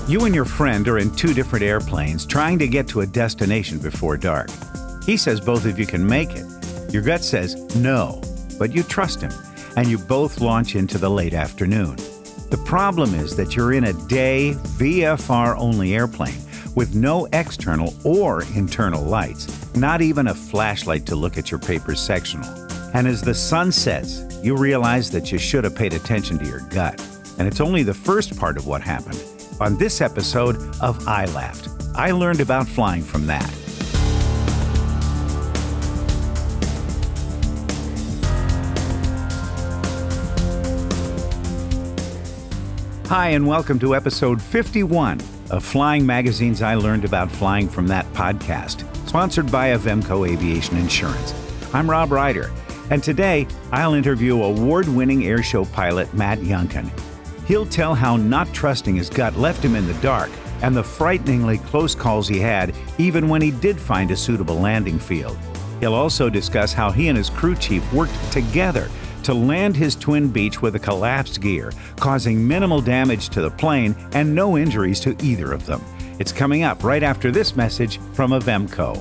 You and your friend are in two different airplanes trying to get to a destination before dark. He says both of you can make it. Your gut says no, but you trust him, and you both launch into the late afternoon. The problem is that you're in a day VFR-only airplane with no external or internal lights, not even a flashlight to look at your paper sectional. And as the sun sets, you realize that you should have paid attention to your gut. And it's only the first part of what happened. On this episode of I Laughed, I learned about flying from that. Hi, and welcome to episode 51 of Flying Magazine's I Learned About Flying From That podcast, sponsored by Avemco Aviation Insurance. I'm Rob Ryder, and today I'll interview award-winning airshow pilot Matt Younkin. He'll tell how not trusting his gut left him in the dark and the frighteningly close calls he had even when he did find a suitable landing field. He'll also discuss how he and his crew chief worked together to land his Twin Beech with a collapsed gear, causing minimal damage to the plane and no injuries to either of them. It's coming up right after this message from Avemco.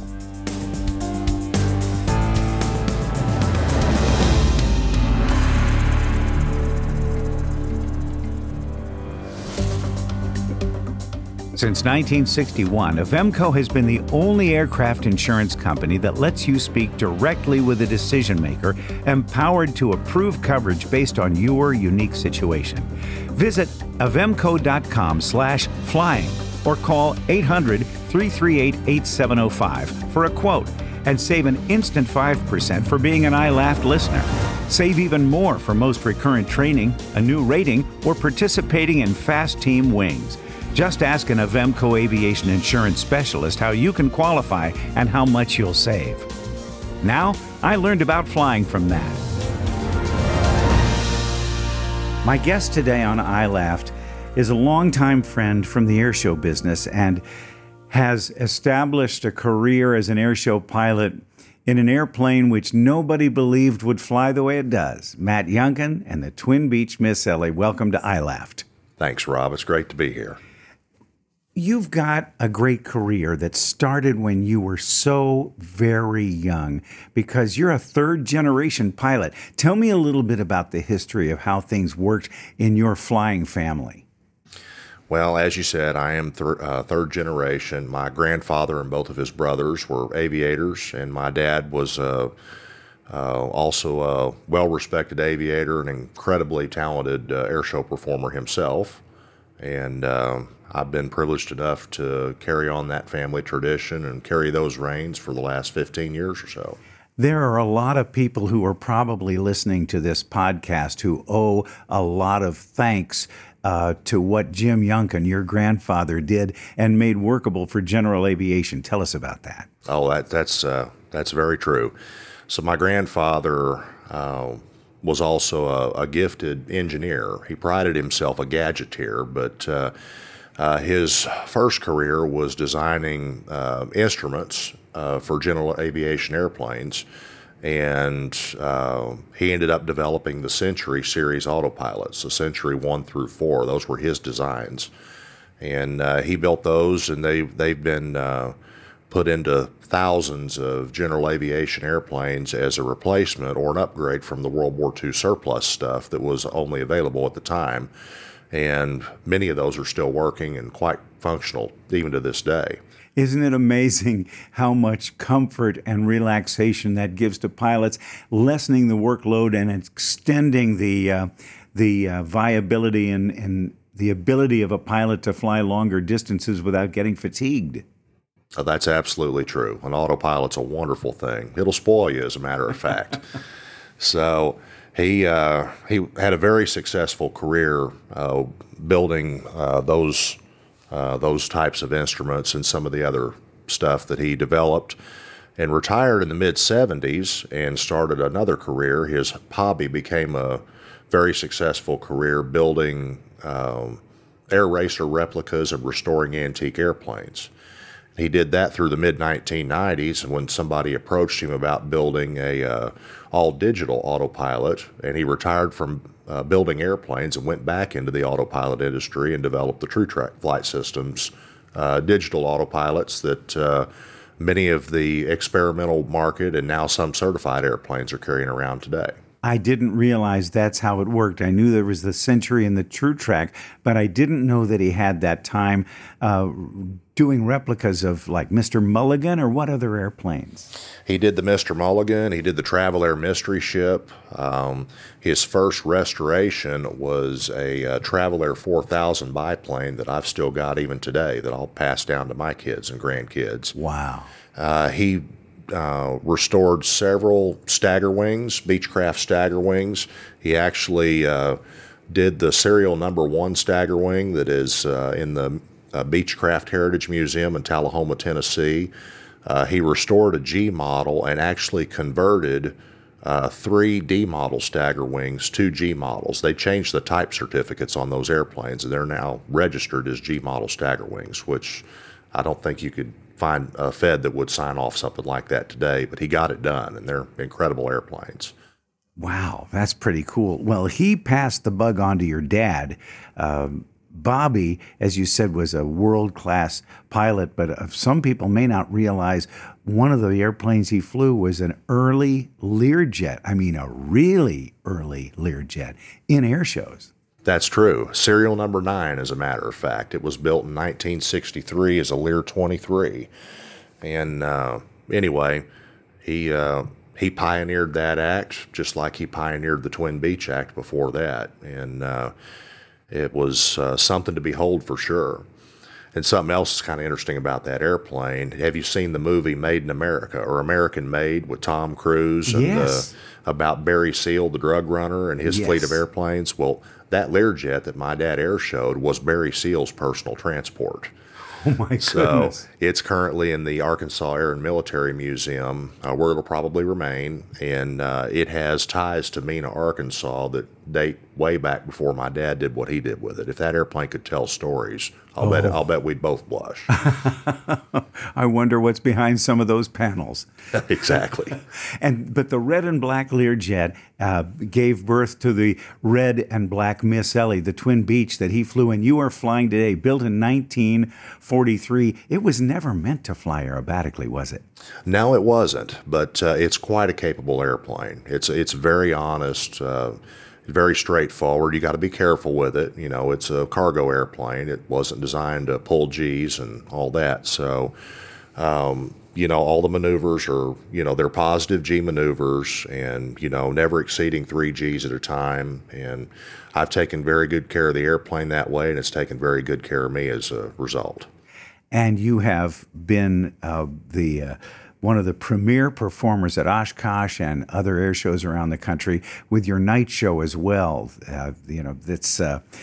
Since 1961, Avemco has been the only aircraft insurance company that lets you speak directly with a decision maker, empowered to approve coverage based on your unique situation. Visit avemco.com/flying or call 800-338-8705 for a quote and save an instant 5% for being an I Laughed listener. Save even more for most recurrent training, a new rating, or participating in Fast Team Wings. Just ask an Avemco Aviation Insurance specialist how you can qualify and how much you'll save. Now, I learned about flying from that. My guest today on I Laughed is a longtime friend from the airshow business and has established a career as an airshow pilot in an airplane which nobody believed would fly the way it does. Matt Younkin and the Twin Beech Miss Ellie. Welcome to I Laughed. Thanks, Rob. It's great to be here. You've got a great career that started when you were so very young because you're a third-generation pilot. Tell me a little bit about the history of how things worked in your flying family. Well, as you said, I am third generation. My grandfather and both of his brothers were aviators, and my dad was also a well-respected aviator, an incredibly talented airshow performer himself. And I've been privileged enough to carry on that family tradition and carry those reins for the last 15 years or so. There are a lot of people who are probably listening to this podcast who owe a lot of thanks to what Jim Younkin, your grandfather, did and made workable for general aviation. Tell us about that. Oh, that's very true. So my grandfather was also a gifted engineer. He prided himself a gadgeteer, but his first career was designing instruments for general aviation airplanes, and he ended up developing the Century series autopilots, the Century 1 through 4. Those were his designs, and he built those, and they've been put into thousands of general aviation airplanes as a replacement or an upgrade from the World War II surplus stuff that was only available at the time. And many of those are still working and quite functional even to this day. Isn't it amazing how much comfort and relaxation that gives to pilots, lessening the workload and extending the viability and the ability of a pilot to fly longer distances without getting fatigued? Oh, that's absolutely true. An autopilot's a wonderful thing. It'll spoil you, as a matter of fact. So he had a very successful career building those types of instruments and some of the other stuff that he developed, and retired in the mid-'70s and started another career. His hobby became a very successful career building air racer replicas and restoring antique airplanes. He did that through the mid-1990s, and when somebody approached him about building a all-digital autopilot, and he retired from building airplanes and went back into the autopilot industry and developed the TrueTrack Flight Systems digital autopilots that many of the experimental market and now some certified airplanes are carrying around today. I didn't realize that's how it worked. I knew there was the Century and the TrueTrack, but I didn't know that he had that time doing replicas of like Mr. Mulligan, or what other airplanes? He did the Mr. Mulligan. He did the Travel Air Mystery Ship. His first restoration was a Travel Air 4000 biplane that I've still got even today that I'll pass down to my kids and grandkids. Wow. He restored several Stagger Wings, Beechcraft Stagger Wings. He actually did the serial number 1 Stagger Wing that is in the Beechcraft Heritage Museum in Tullahoma, Tennessee. He restored a G model and actually converted 3 D model Stagger Wings to G models. They changed the type certificates on those airplanes, and they're now registered as G model Stagger Wings, which I don't think you could find a Fed that would sign off something like that today, but he got it done, and they're incredible airplanes. Wow, that's pretty cool. Well, he passed the bug on to your dad. Bobby, as you said, was a world-class pilot, but some people may not realize one of the airplanes he flew was an early Learjet. I mean, a really early Learjet in air shows. That's true. Serial number 9, as a matter of fact. It was built in 1963 as a Lear 23. And anyway, he pioneered that act just like he pioneered the Twin Beach Act before that. And it was something to behold for sure. And something else is kind of interesting about that airplane. Have you seen the movie Made in America, or American Made, with Tom Cruise and Yes. about Barry Seal, the drug runner, and his fleet of airplanes? Well, that Learjet that my dad air showed was Barry Seal's personal transport. Oh, my goodness. So it's currently in the Arkansas Air and Military Museum, where it'll probably remain, and it has ties to Mena, Arkansas that date way back before my dad did what he did with it. If that airplane could tell stories, I'll bet we'd both blush. I wonder what's behind some of those panels. Exactly. But the red and black Learjet gave birth to the red and black Miss Ellie, the Twin Beach that he flew in. You are flying today, built in 1943. It was never meant to fly aerobatically, was it? No, it wasn't, but it's quite a capable airplane. It's very honest, very straightforward. You got to be careful with it. You know, it's a cargo airplane. It wasn't designed to pull G's and all that. So, you know, all the maneuvers are, you know, they're positive G maneuvers, and, you know, never exceeding 3 G's at a time. And I've taken very good care of the airplane that way, and it's taken very good care of me as a result. And you have been one of the premier performers at Oshkosh and other air shows around the country with your night show as well. You know, it's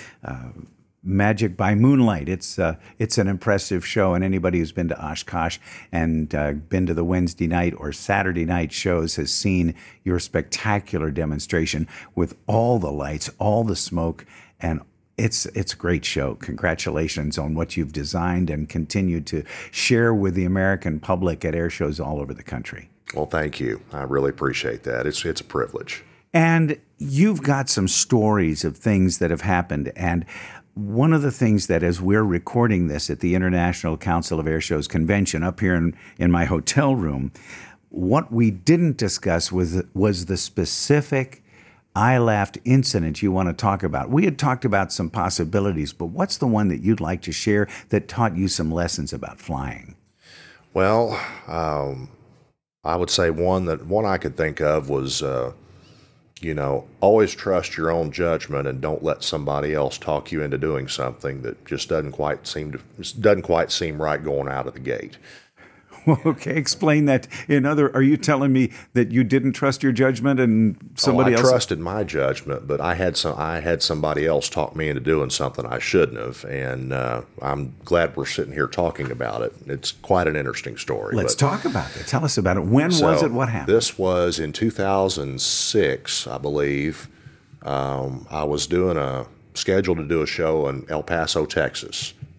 Magic by Moonlight. It's an impressive show, and anybody who's been to Oshkosh and been to the Wednesday night or Saturday night shows has seen your spectacular demonstration with all the lights, all the smoke, and it's a great show. Congratulations on what you've designed and continue to share with the American public at air shows all over the country. Well, thank you. I really appreciate that. It's a privilege. And you've got some stories of things that have happened. And one of the things that, as we're recording this at the International Council of Air Shows convention up here in my hotel room, what we didn't discuss was the specific I Laughed incident you want to talk about. We had talked about some possibilities, but what's the one that you'd like to share that taught you some lessons about flying? Well, I would say one I could think of was, you know, always trust your own judgment and don't let somebody else talk you into doing something that just doesn't quite seem right going out of the gate. Well, okay, explain that. Are you telling me that you didn't trust your judgment and somebody else? I trusted my judgment, but I had somebody else talk me into doing something I shouldn't have, and I'm glad we're sitting here talking about it. It's quite an interesting story. Let's talk about it. Tell us about it. When was it? What happened? This was in 2006, I believe. I was scheduled to do a show in El Paso, Texas.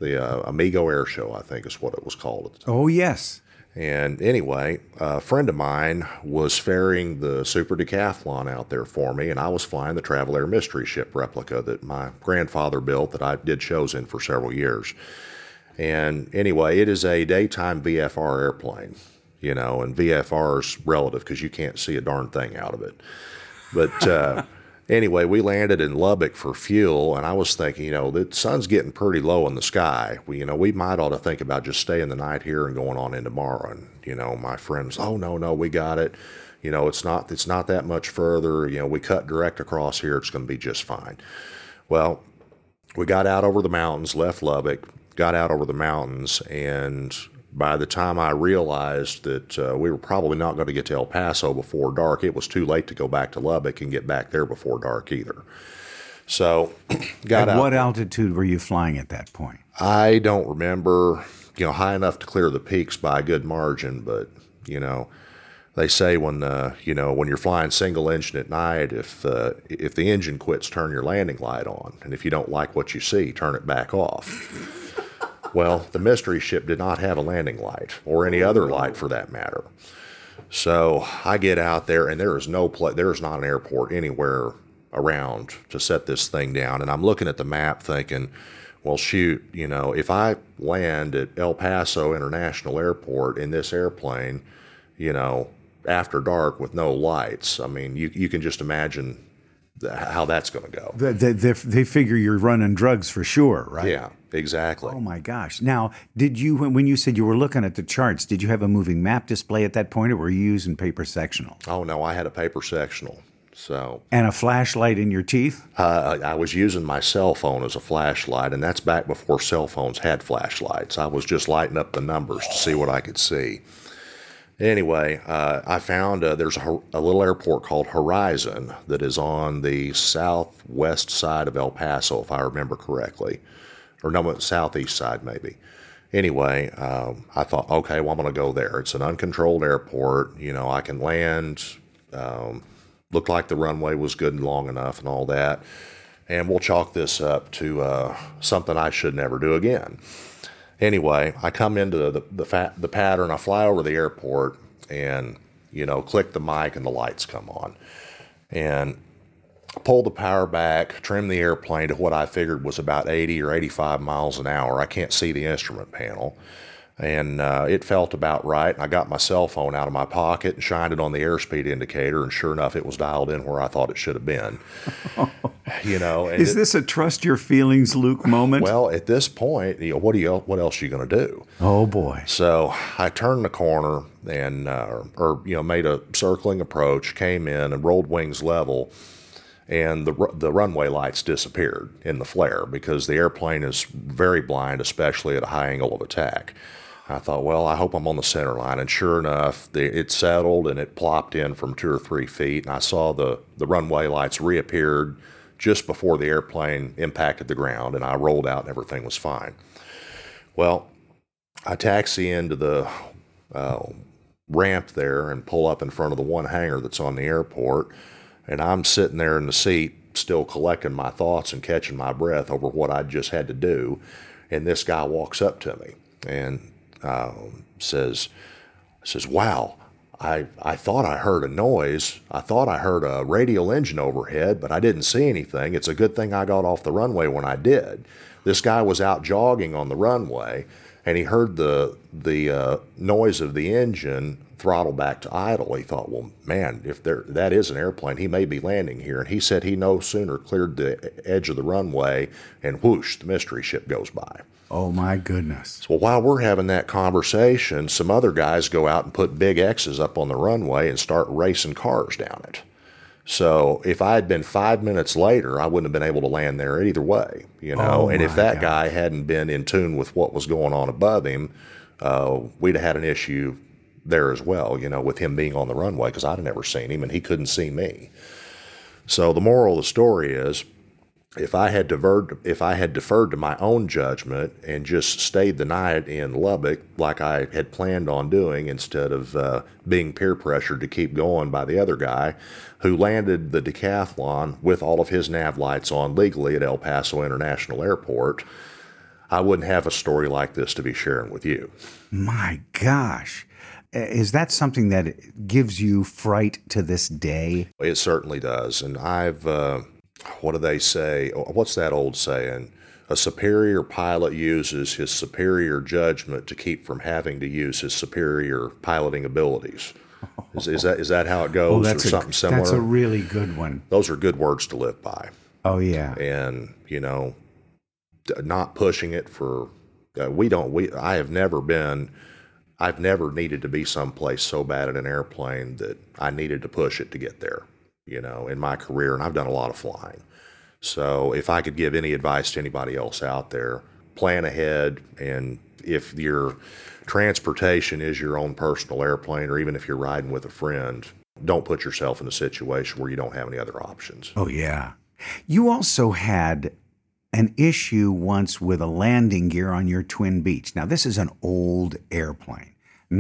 the Amigo Air Show, I think is what it was called. Oh, yes. And anyway, a friend of mine was ferrying the Super Decathlon out there for me, and I was flying the Travel Air Mystery Ship replica that my grandfather built that I did shows in for several years. And anyway, it is a daytime VFR airplane, and VFR's relative because you can't see a darn thing out of it. But anyway, we landed in Lubbock for fuel, and I was thinking, the sun's getting pretty low in the sky. We might ought to think about just staying the night here and going on in tomorrow. And, my friends, oh, no, we got it. It's not that much further. We cut direct across here. It's going to be just fine. Well, we got out over the mountains, left Lubbock, got out over the mountains, and by the time I realized that we were probably not going to get to El Paso before dark, it was too late to go back to Lubbock and get back there before dark either. So got out. At what altitude were you flying at that point? I don't remember, high enough to clear the peaks by a good margin, but, they say when you're flying single engine at night, if the engine quits, turn your landing light on. And if you don't like what you see, turn it back off. Well, the mystery ship did not have a landing light or any other light for that matter. So I get out there, and there is not an airport anywhere around to set this thing down. And I'm looking at the map thinking, well, shoot, if I land at El Paso International Airport in this airplane, after dark with no lights, I mean, you can just imagine how that's going to go. They figure you're running drugs for sure, right? Yeah, exactly. Oh, my gosh. Now, did you, when you said you were looking at the charts, did you have a moving map display at that point, or were you using paper sectional? Oh, no, I had a paper sectional. And a flashlight in your teeth? I was using my cell phone as a flashlight, and that's back before cell phones had flashlights. I was just lighting up the numbers to see what I could see. Anyway, I found there's a little airport called Horizon that is on the southwest side of El Paso, if I remember correctly. Or no, southeast side maybe. Anyway, I thought, okay, well, I'm going to go there. It's an uncontrolled airport. I can land. Looked like the runway was good and long enough and all that. And we'll chalk this up to something I should never do again. Anyway, I come into the pattern. I fly over the airport and, click the mic and the lights come on. And pull the power back, trim the airplane to what I figured was about 80 or 85 miles an hour. I can't see the instrument panel. And it felt about right. And I got my cell phone out of my pocket and shined it on the airspeed indicator. And sure enough, it was dialed in where I thought it should have been. Is this a trust your feelings, Luke moment? Well, at this point, what else are you going to do? Oh boy! So I turned the corner and made a circling approach, came in and rolled wings level, and the runway lights disappeared in the flare because the airplane is very blind, especially at a high angle of attack. I thought, well, I hope I'm on the center line. And sure enough, it settled and it plopped in from 2 or 3 feet. And I saw the runway lights reappeared just before the airplane impacted the ground. And I rolled out and everything was fine. Well, I taxi into the ramp there and pull up in front of the one hangar that's on the airport. And I'm sitting there in the seat still collecting my thoughts and catching my breath over what I just had to do. And this guy walks up to me and says, wow, I thought I heard a noise. I thought I heard a radial engine overhead, but I didn't see anything. It's a good thing I got off the runway when I did. This guy was out jogging on the runway, and he heard the noise of the engine throttle back to idle. He thought, well, man, if that is an airplane, he may be landing here. And he said he no sooner cleared the edge of the runway, and whoosh, the mystery ship goes by. Oh, my goodness. So while we're having that conversation, some other guys go out and put big X's up on the runway and start racing cars down it. So if I had been 5 minutes later, I wouldn't have been able to land there either way, Oh, and if that God. guy hadn't been in tune with what was going on above him, we'd have had an issue there as well, with him being on the runway because I'd never seen him and he couldn't see me. So the moral of the story is, if I had deferred to my own judgment and just stayed the night in Lubbock like I had planned on doing instead of being peer pressured to keep going by the other guy who landed the Decathlon with all of his nav lights on legally at El Paso International Airport, I wouldn't have a story like this to be sharing with you. My gosh. Is that something that gives you fright to this day? It certainly does. And what do they say? What's that old saying? A superior pilot uses his superior judgment to keep from having to use his superior piloting abilities. Is that how it goes, or something similar? That's a really good one. Those are good words to live by. Oh, yeah. And, not pushing it for, I've never needed to be someplace so bad in an airplane that I needed to push it to get there, in my career. And I've done a lot of flying. So if I could give any advice to anybody else out there, plan ahead. And if your transportation is your own personal airplane, or even if you're riding with a friend, don't put yourself in a situation where you don't have any other options. Oh, yeah. You also had an issue once with a landing gear on your Twin Beach. Now, this is an old airplane,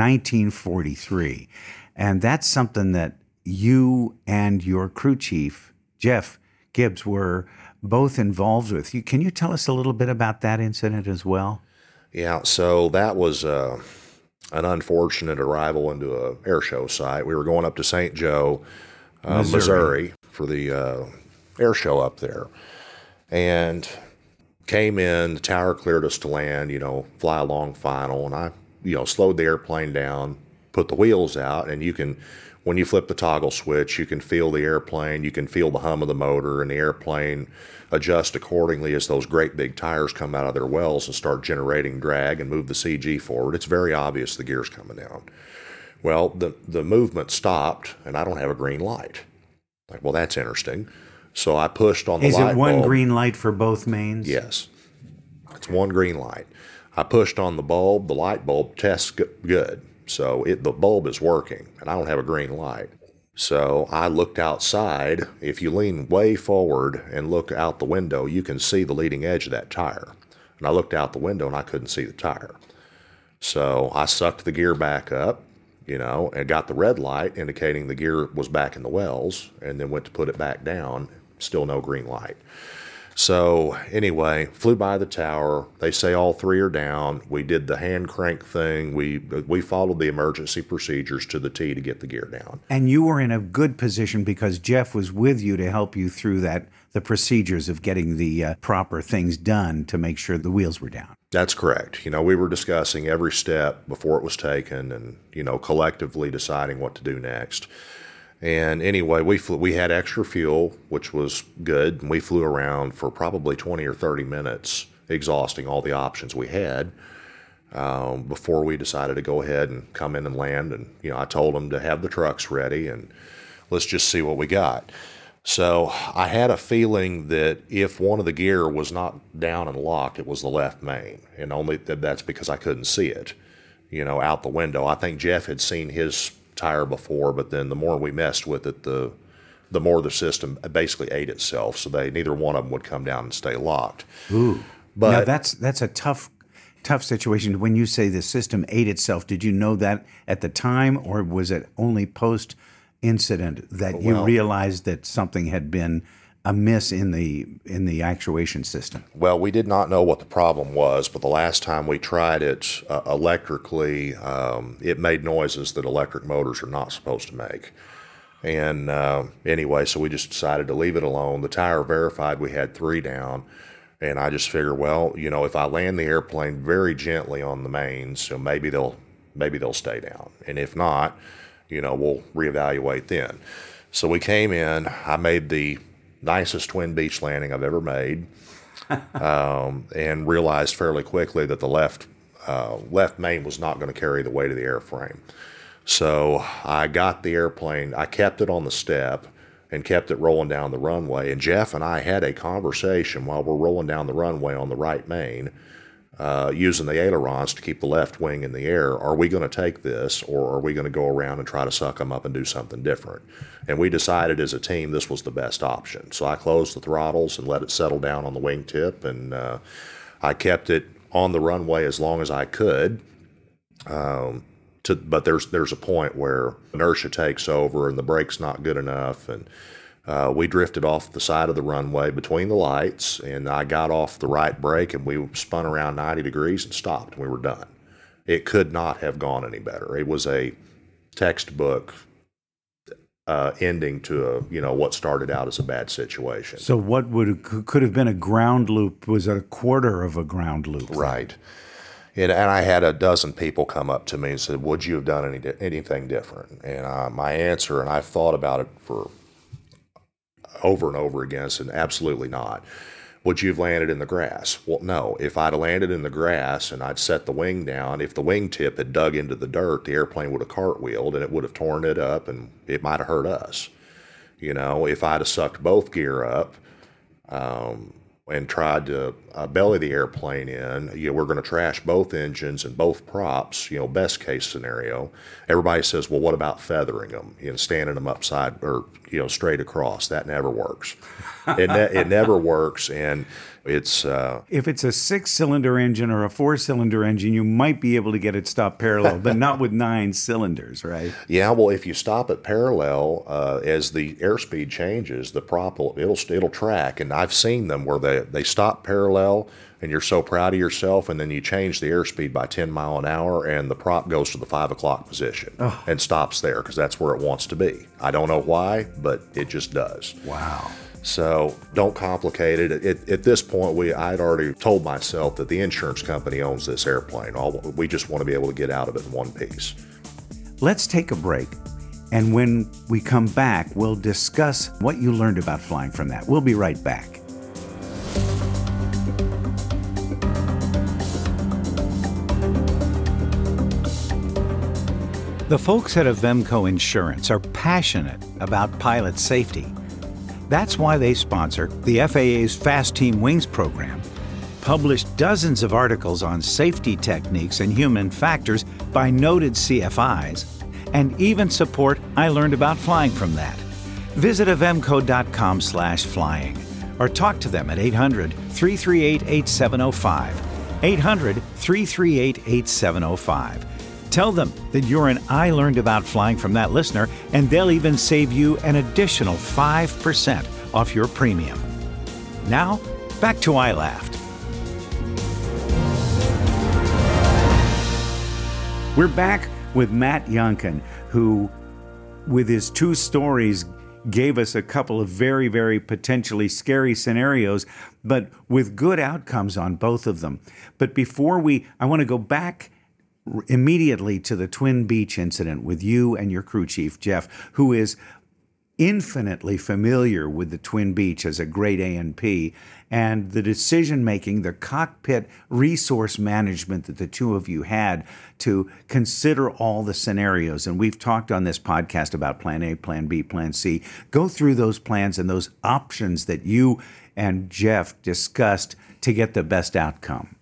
1943. And that's something that you and your crew chief, Jeff Gibbs, were both involved with. Can you tell us a little bit about that incident as well? Yeah, so that was an unfortunate arrival into an air show site. We were going up to St. Joe, Missouri for the air show up there. And came in, the tower cleared us to land, fly along final. And I, slowed the airplane down, put the wheels out, and when you flip the toggle switch, you can feel the airplane, you can feel the hum of the motor, and the airplane adjusts accordingly as those great big tires come out of their wells and start generating drag and move the CG forward. It's very obvious the gear's coming down. Well, the movement stopped, and I don't have a green light. Well, that's interesting. So I pushed on the light bulb. Is it one green light for both mains? Yes. It's one green light. I pushed on the bulb. The light bulb tests good. So the bulb is working, and I don't have a green light. So I looked outside. If you lean way forward and look out the window, you can see the leading edge of that tire. And I looked out the window, and I couldn't see the tire. So I sucked the gear back up, and got the red light indicating the gear was back in the wells, and then went to put it back down. Still no green light. So anyway, flew by the tower. They say all three are down. We did the hand crank thing. We followed the emergency procedures to the T to get the gear down. And you were in a good position because Jeff was with you to help you through the procedures of getting the proper things done to make sure the wheels were down. That's correct. We were discussing every step before it was taken and, collectively deciding what to do next. And anyway, we had extra fuel, which was good, and we flew around for probably 20 or 30 minutes, exhausting all the options we had before we decided to go ahead and come in and land. And, I told them to have the trucks ready, and let's just see what we got. So I had a feeling that if one of the gear was not down and locked, it was the left main, and only that's because I couldn't see it, out the window. I think Jeff had seen his tire before, but then the more we messed with it, the more the system basically ate itself, so neither one of them would come down and stay locked. Ooh. But now that's a tough situation. When you say the system ate itself, did you know that at the time, or was it only post incident that you realized that something had been amiss in the actuation system? Well, we did not know what the problem was, but the last time we tried it electrically, it made noises that electric motors are not supposed to make. And anyway, so we just decided to leave it alone. The tire verified we had 3 down, and I just figured, if I land the airplane very gently on the mains, so maybe they'll stay down, and if not, we'll reevaluate then. So we came in. I made the nicest Twin Beach landing I've ever made, and realized fairly quickly that the left main was not going to carry the weight of the airframe. So I got the airplane, I kept it on the step and kept it rolling down the runway. And Jeff and I had a conversation while we're rolling down the runway on the right main, using the ailerons to keep the left wing in the air. Are we going to take this, or are we going to go around and try to suck them up and do something different? And we decided as a team this was the best option. So I closed the throttles and let it settle down on the wingtip, and I kept it on the runway as long as I could. But there's a point where inertia takes over and the brake's not good enough, and We drifted off the side of the runway between the lights, and I got off the right brake, and we spun around 90 degrees and stopped, and we were done. It could not have gone any better. It was a textbook ending to what started out as a bad situation. So what could have been a ground loop was a quarter of a ground loop. Right. And I had a dozen people come up to me and said, would you have done anything different? And my answer, and I've thought about it for over and over again, said absolutely not. Would you have landed in the grass? Well, no. If I'd have landed in the grass and I'd set the wing down, if the wingtip had dug into the dirt, the airplane would have cartwheeled and it would have torn it up and it might have hurt us. If I'd have sucked both gear up and tried to belly the airplane in, we're going to trash both engines and both props, best case scenario. Everybody says, well, what about feathering them, standing them upside or, straight across? That never works. It never works, and it's... if it's a 6-cylinder engine or a 4-cylinder engine, you might be able to get it stopped parallel, but not with 9 cylinders, right? Yeah, well, if you stop it parallel, as the airspeed changes, the prop it'll track, and I've seen them where they stop parallel, and you're so proud of yourself, and then you change the airspeed by 10 mile an hour, and the prop goes to the 5 o'clock position and stops there because that's where it wants to be. I don't know why, but it just does. Wow. So don't complicate it. At this point, I'd already told myself that the insurance company owns this airplane. We just want to be able to get out of it in one piece. Let's take a break. And when we come back, we'll discuss what you learned about flying from that. We'll be right back. The folks at Avemco Insurance are passionate about pilot safety. That's why they sponsor the FAA's Fast Team Wings program, published dozens of articles on safety techniques and human factors by noted CFIs, and even support I Learned About Flying from that. Visit avemco.com/flying or talk to them at 800-338-8705. 800-338-8705. Tell them that you're an I Learned About Flying from that listener, and they'll even save you an additional 5% off your premium. Now, back to I Laughed. We're back with Matt Yonkin, who, with his 2 stories, gave us a couple of very, very potentially scary scenarios, but with good outcomes on both of them. But before I want to go back immediately to the Twin Beach incident with you and your crew chief, Jeff, who is infinitely familiar with the Twin Beach as a great A&P, and the decision-making, the cockpit resource management that the two of you had to consider all the scenarios. And we've talked on this podcast about Plan A, Plan B, Plan C. Go through those plans and those options that you and Jeff discussed to get the best outcome.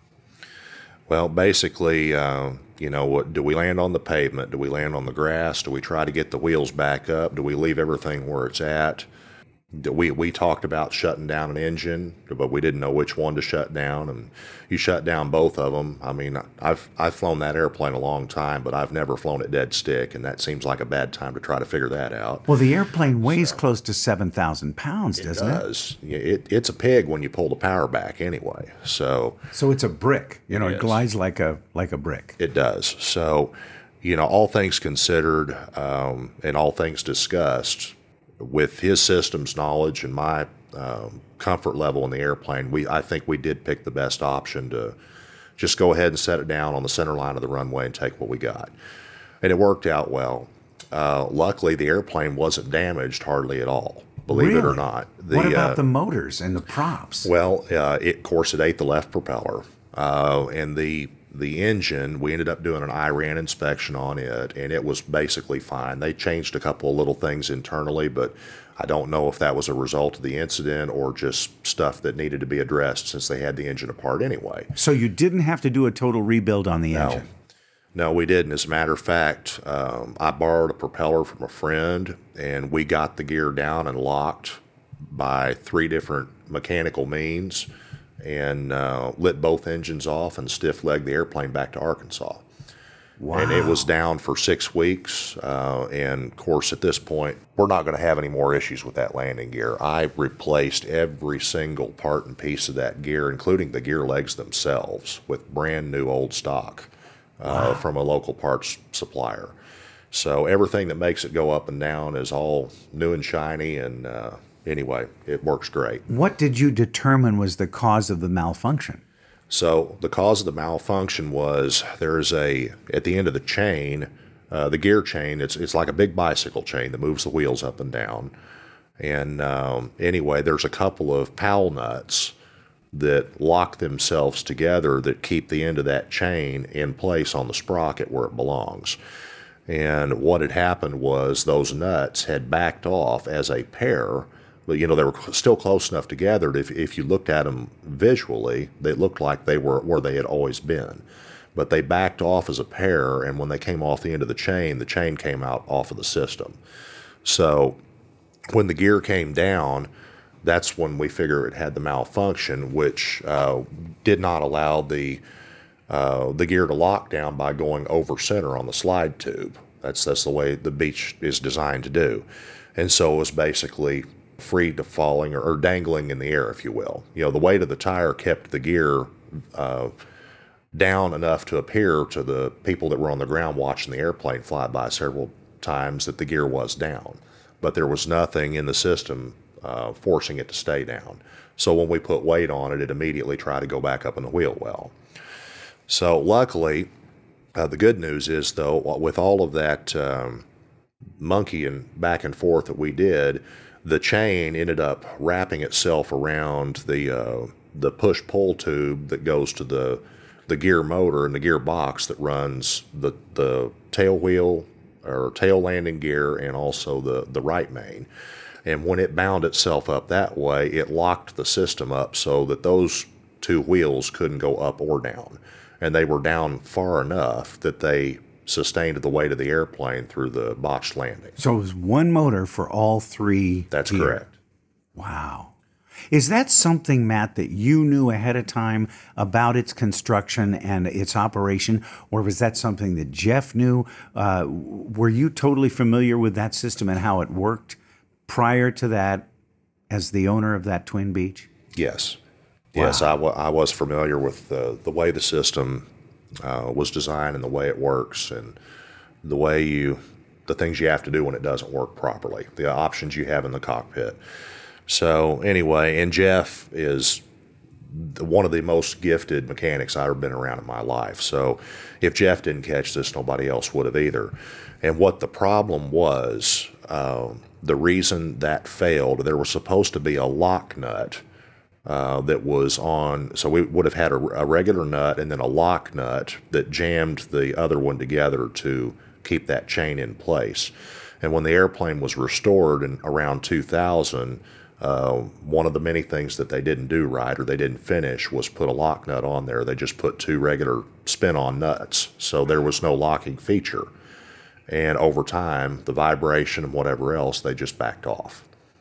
Well, basically, what do we land on the pavement? Do we land on the grass? Do we try to get the wheels back up? Do we leave everything where it's at? We talked about shutting down an engine, but we didn't know which one to shut down, and you shut down both of them. I mean, I've flown that airplane a long time, but I've never flown it dead stick, and that seems like a bad time to try to figure that out. Well, the airplane weighs close to 7,000 pounds, doesn't it? It does. It's a pig when you pull the power back anyway. So it's a brick. It glides like a brick. It does. So, all things considered and all things discussed, with his systems knowledge and my comfort level in the airplane, I think we did pick the best option to just go ahead and set it down on the center line of the runway and take what we got. And it worked out well. Luckily, the airplane wasn't damaged hardly at all, believe it or not. What about the motors and the props? Well, of course, it ate the left propeller. And the engine, we ended up doing an IRAN inspection on it, and it was basically fine. They changed a couple of little things internally, but I don't know if that was a result of the incident or just stuff that needed to be addressed since they had the engine apart anyway. So you didn't have to do a total rebuild on the engine? No, we didn't. As a matter of fact, I borrowed a propeller from a friend, and we got the gear down and locked by 3 different mechanical means, and lit both engines off and stiff-legged the airplane back to Arkansas. Wow. And it was down for 6 weeks. And of course, at this point, we're not going to have any more issues with that landing gear. I replaced every single part and piece of that gear, including the gear legs themselves, with brand new old stock from a local parts supplier. So everything that makes it go up and down is all new and shiny. And anyway, it works great. What did you determine was the cause of the malfunction? So the cause of the malfunction was there's at the end of the chain, the gear chain, it's like a big bicycle chain that moves the wheels up and down. And anyway, there's a couple of powell nuts that lock themselves together that keep the end of that chain in place on the sprocket where it belongs. And what had happened was those nuts had backed off as a pair. But, they were still close enough together that if you looked at them visually, they looked like they were where they had always been. But they backed off as a pair, and when they came off the end of the chain came out off of the system. So when the gear came down, that's when we figured it had the malfunction, which did not allow the gear to lock down by going over center on the slide tube. That's the way the Beech is designed to do. And so it was basically free to falling or dangling in the air, if you will. The weight of the tire kept the gear down enough to appear to the people that were on the ground watching the airplane fly by several times that the gear was down. But there was nothing in the system forcing it to stay down. So when we put weight on it, it immediately tried to go back up in the wheel well. So luckily, the good news is, though, with all of that monkeying back and forth that we did, the chain ended up wrapping itself around the push-pull tube that goes to the gear motor and the gearbox that runs the tail wheel or tail landing gear and also the right main. And when it bound itself up that way, it locked the system up so that those two wheels couldn't go up or down. And they were down far enough that they sustained the weight of the airplane through the botched landing. So it was one motor for all three. That's gear. correct. Wow. Is that something, Matt, that you knew ahead of time about its construction and its operation, or was that something that Jeff knew? Were you totally familiar with that system and how it worked prior to that as the owner of that Twin Beech? Yes. Wow. Yes, I was familiar with the way the system was designed and the way it works and the things you have to do when it doesn't work properly, the options you have in the cockpit. So anyway, and Jeff is one of the most gifted mechanics I've ever been around in my life. So if Jeff didn't catch this, nobody else would have either. And what the problem was, the reason that failed, there was supposed to be a lock nut that was on, so we would have had a regular nut and then a lock nut that jammed the other one together to keep that chain in place. And when the airplane was restored in around 2000, one of the many things that they didn't do right or they didn't finish was put a lock nut on there. They just put two regular spin-on nuts, so there was no locking feature. And over time, the vibration and whatever else, they just backed off.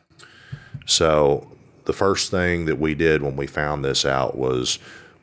So the first thing that we did when we found this out was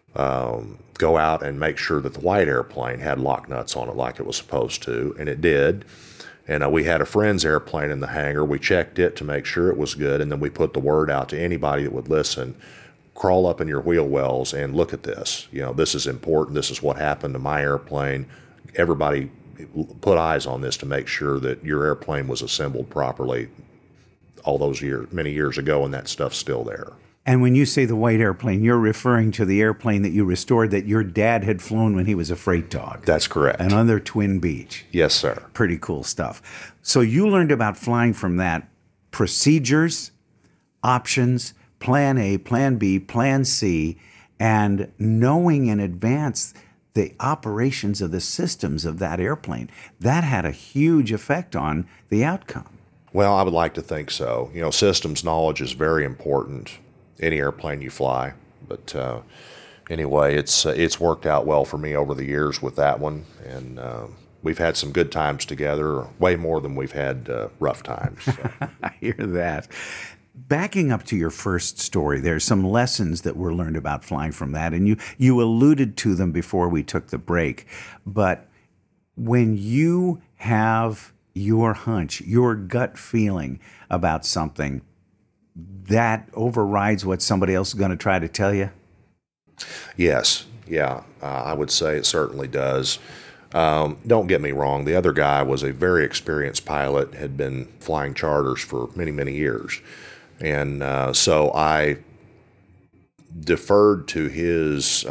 go out and make sure that the white airplane had lock nuts on it like it was supposed to, and it did. And we had a friend's airplane in the hangar. We checked it to make sure it was good, and then we put the word out to anybody that would listen. Crawl up in your wheel wells and look at this. This is important. This is what happened to my airplane. Everybody put eyes on this to make sure that your airplane was assembled properly all those years, many years ago, and that stuff's still there. And when you say the white airplane, you're referring to the airplane that you restored that your dad had flown when he was a freight dog. That's correct. Another Twin Beech. Yes, sir. Pretty cool stuff. So you learned about flying from that, procedures, options, plan A, plan B, plan C, and knowing in advance the operations of the systems of that airplane. That had a huge effect on the outcome. Well, I would like to think so. Systems knowledge is very important. Any airplane you fly, but anyway, it's worked out well for me over the years with that one, and we've had some good times together, way more than we've had rough times. So. I hear that. Backing up to your first story, there's some lessons that were learned about flying from that, and you alluded to them before we took the break, but when you have your hunch, your gut feeling about something, that overrides what somebody else is going to try to tell you? Yes. Yeah, I would say it certainly does. Don't get me wrong. The other guy was a very experienced pilot, had been flying charters for many, many years. And so I deferred to his,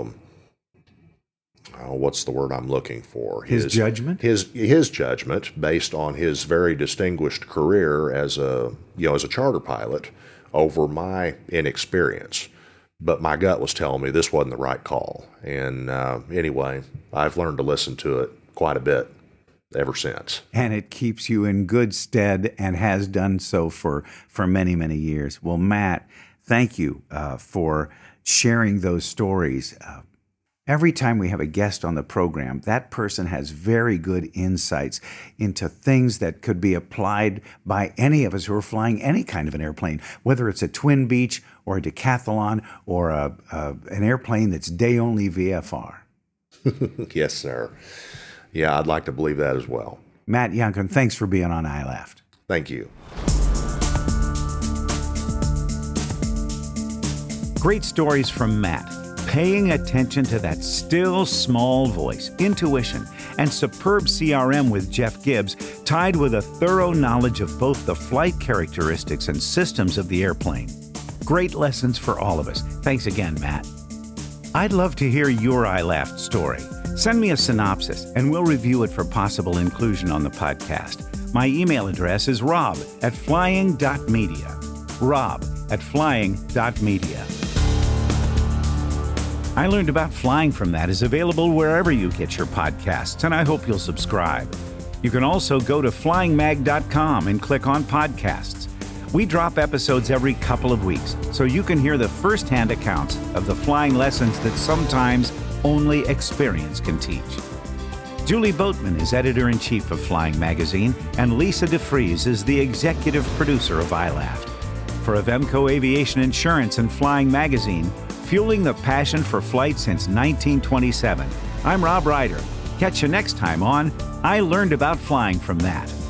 what's the word I'm looking for? His judgment? His judgment, based on his very distinguished career as a charter pilot, over my inexperience. But my gut was telling me this wasn't the right call. And anyway, I've learned to listen to it quite a bit ever since. And it keeps you in good stead and has done so for many, many years. Well, Matt, thank you for sharing those stories. Every time we have a guest on the program, that person has very good insights into things that could be applied by any of us who are flying any kind of an airplane, whether it's a Twin Beach or a Decathlon or an airplane that's day-only VFR. Yes, sir. Yeah, I'd like to believe that as well. Matt Youngkin, thanks for being on iLaughed. Thank you. Great stories from Matt. Paying attention to that still small voice, intuition, and superb CRM with Jeff Gibbs, tied with a thorough knowledge of both the flight characteristics and systems of the airplane. Great lessons for all of us. Thanks again, Matt. I'd love to hear your iLaughed story. Send me a synopsis, and we'll review it for possible inclusion on the podcast. My email address is rob@flying.media. rob@flying.media. I Learned About Flying From That is available wherever you get your podcasts, and I hope you'll subscribe. You can also go to flyingmag.com and click on podcasts. We drop episodes every couple of weeks, so you can hear the first-hand accounts of the flying lessons that sometimes only experience can teach. Julie Boatman is editor-in-chief of Flying Magazine, and Lisa DeFries is the executive producer of iLaughed. For Avemco Aviation Insurance and Flying Magazine, fueling the passion for flight since 1927. I'm Rob Ryder. Catch you next time on I Learned About Flying From That.